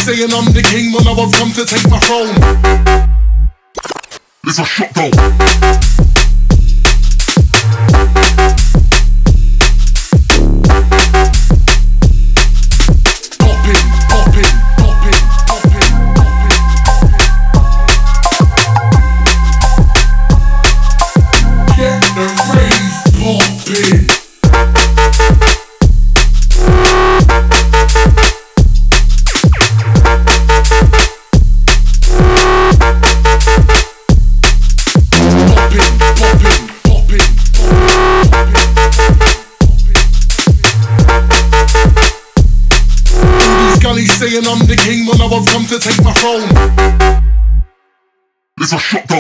saying I'm the king, well now I've come to take my throne. It's a shutdown. Saying I'm the king, well now I've come to take my throne. It's a shutdown.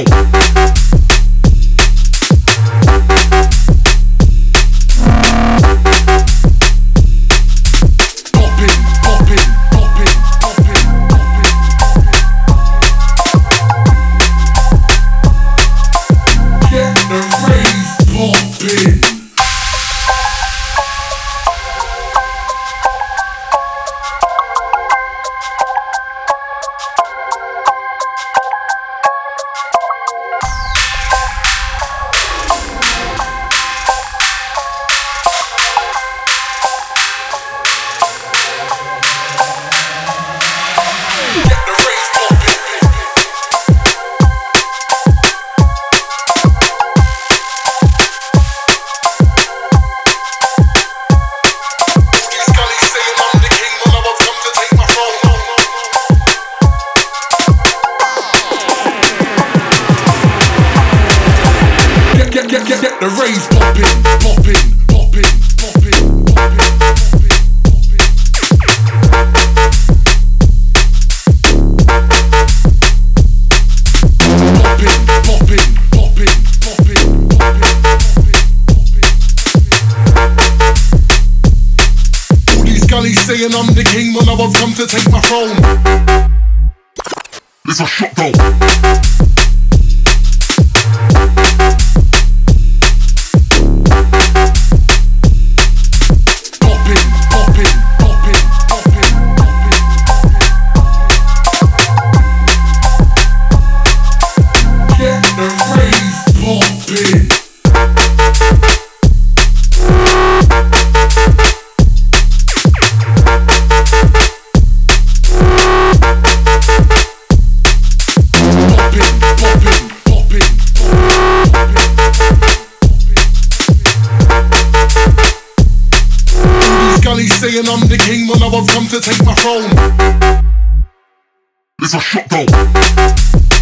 Get the rave poppin', poppin', poppin', poppin', poppin', poppin', poppin', poppin'. All these gullies saying I'm the king, well now I've come to take my throne. It's a shutdown. Saying I'm the king, well now I've come to take my throne. It's a shutdown.